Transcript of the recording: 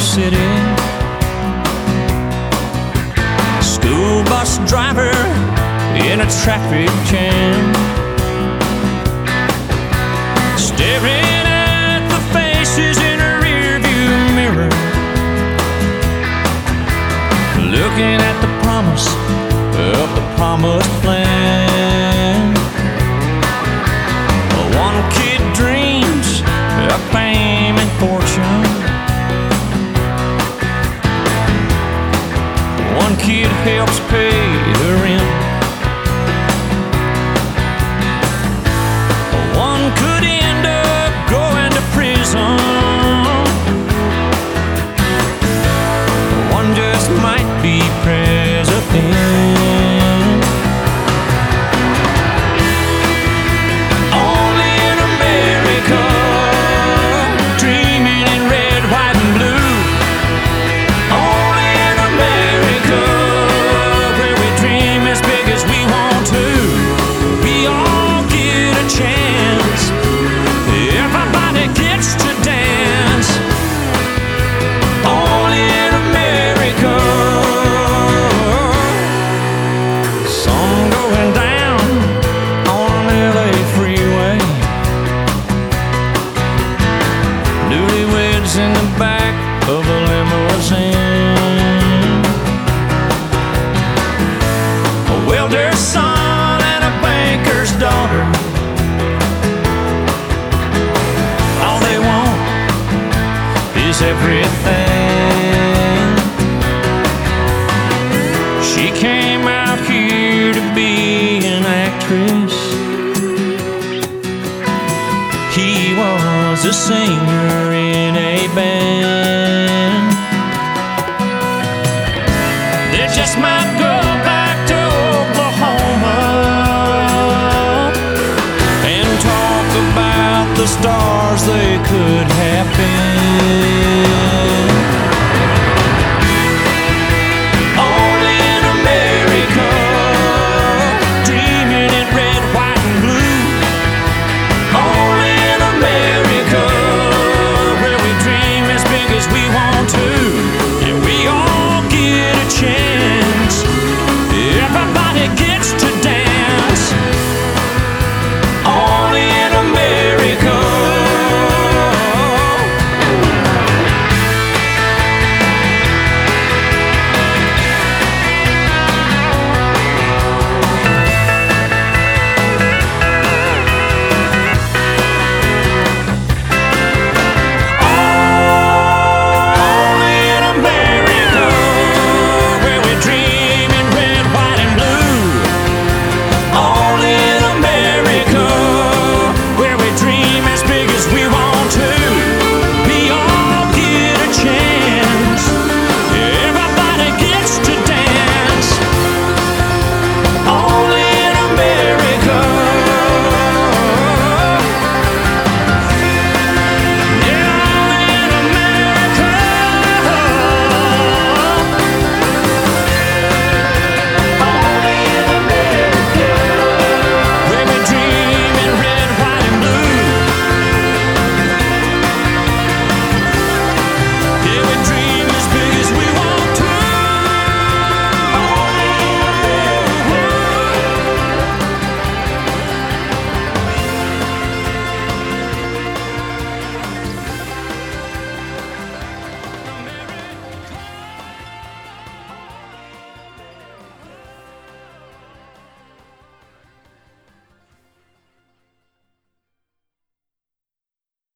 City. School bus driver in a traffic jam, staring at the faces in a rearview mirror, looking at the promise of the promised land. One kid dreams of fame and fortune, one kid helps pay the rent, one could end up going to prison, one just might be president. Only in America, dreaming in red, white, and blue. Only in America, where we dream as big as we want to. We all get a chance, everybody gets to dance. Only in America. Sun going down on LA freeway, newlyweds in the back of a limousine, a welder's son and a banker's daughter. All they want is everything. She came out here to be an actress, he was a singer in a band. They just might go back to Oklahoma and talk about the stars they could have been.